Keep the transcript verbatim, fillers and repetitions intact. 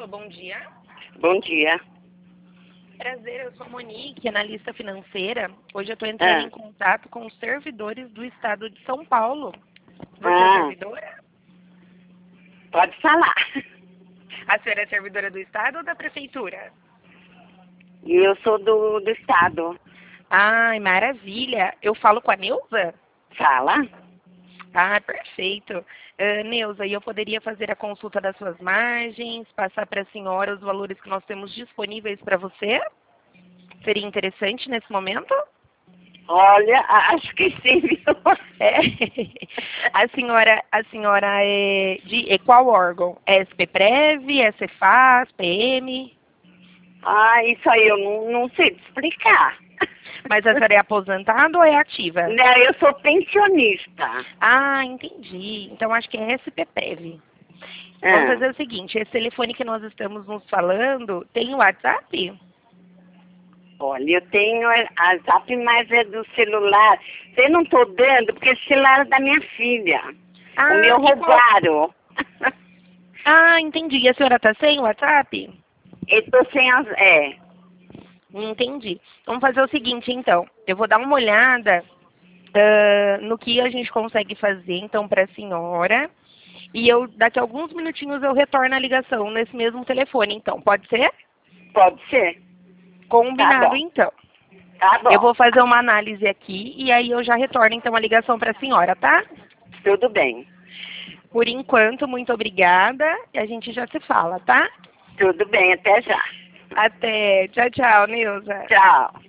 Alô, bom dia. Bom dia. Prazer, eu sou a Monique, analista financeira. Hoje eu estou entrando Ah. em contato com os servidores do estado de São Paulo. Você Ah. é servidora? Pode falar. A senhora é servidora do estado ou da prefeitura? E eu sou do, do estado. Ai, maravilha. Eu falo com a Neuza? Fala. Ah, perfeito. Uh, Neuza, e eu poderia fazer a consulta das suas margens, passar para a senhora os valores que nós temos disponíveis para você? Seria interessante nesse momento? Olha, acho que sim, viu? É. A senhora, a senhora é de é qual órgão? É SPPrev, é Cefaz, P M? Ah, isso aí eu não, não sei te explicar. Mas a senhora é aposentada ou é ativa? Não, eu sou pensionista. Ah, entendi. Então acho que é SPPrev. Ah. Vamos fazer o seguinte, esse telefone que nós estamos nos falando, tem o WhatsApp? Olha, eu tenho a Zap, mas é do celular. Eu não tô dando, porque esse celular é da minha filha. Ah, o meu e qual- roubaram. Ah, entendi. E a senhora está sem o WhatsApp? Eu tô sem as... É. Entendi. Vamos fazer o seguinte, então. Eu vou dar uma olhada ah, no que a gente consegue fazer, então, para a senhora. E eu, daqui a alguns minutinhos, eu retorno a ligação nesse mesmo telefone, então. Pode ser? Pode ser. Combinado, Tá bom. então. Tá bom. Eu vou fazer uma análise aqui e aí eu já retorno, então, a ligação para a senhora, tá? Tudo bem. Por enquanto, muito obrigada e a gente já se fala, tá? Tudo bem, até já. Até. Tchau, tchau, Neuza. Tchau.